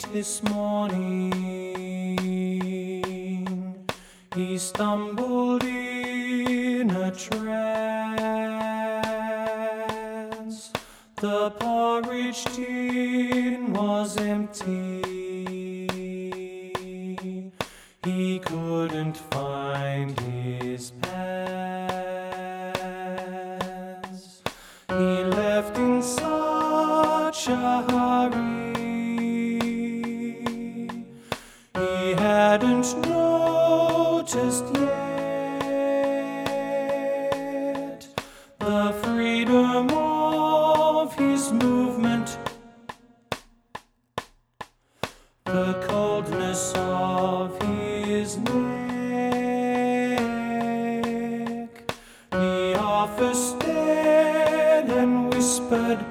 this morning he stumbled in a trance. The porridge tin was empty. He couldn't find his pants. He left in such a hurry. He hadn't noticed yet the freedom of his movement, the coldness of his neck. The officer stared and whispered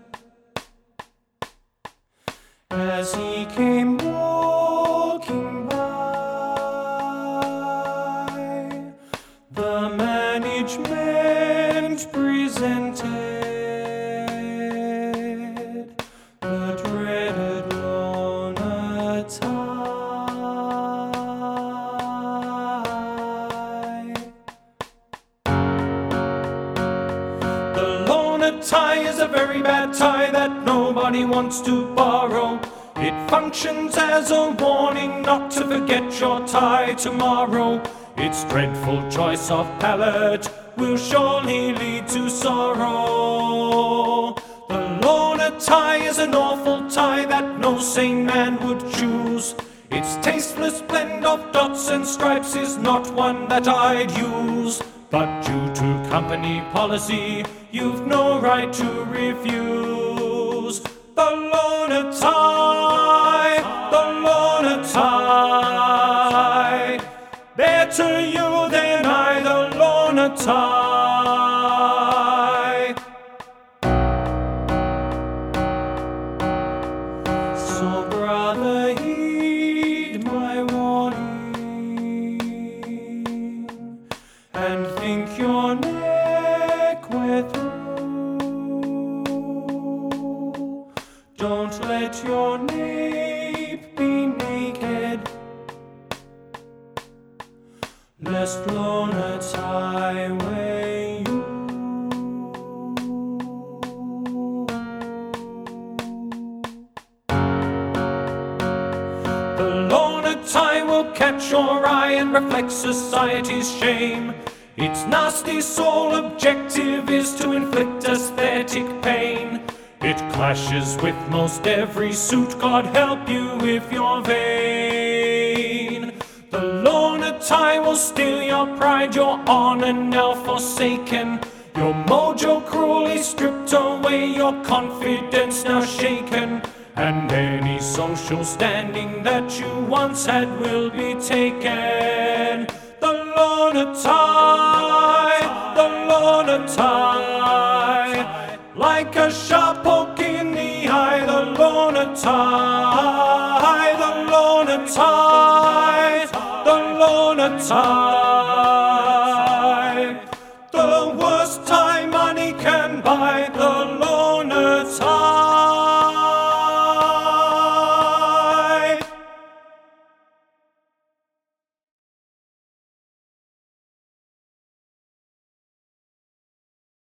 as he came walking by. The management presented the dreaded Lorna tie. The Lorna tie is a very bad tie that nobody wants to borrow. It functions as a warning not to forget your tie tomorrow. Its dreadful choice of palette will surely lead to sorrow. The Lorna tie is an awful tie that no sane man would choose. Its tasteless blend of dots and stripes is not one that I'd use. But due to company policy, you've no right to refuse. The Lorna tie, the Lorna tie. Better you than I, the Lorna tie. So brother, heed my warning and think your neck wear through. Don't let your nape be naked, lest Lorna tie weigh you. The Lorna tie will catch your eye and reflect society's shame. Its nasty sole objective is to inflict aesthetic pain. It clashes with most every suit, God help you if you're vain. The Lorna tie will steal your pride, your honor now forsaken. Your mojo cruelly stripped away, your confidence now shaken. And any social standing that you once had will be taken. The Lorna tie, the Lorna tie, like a sharp poke in the eye. The Lorna tie, the Lorna tie, the Lorna tie.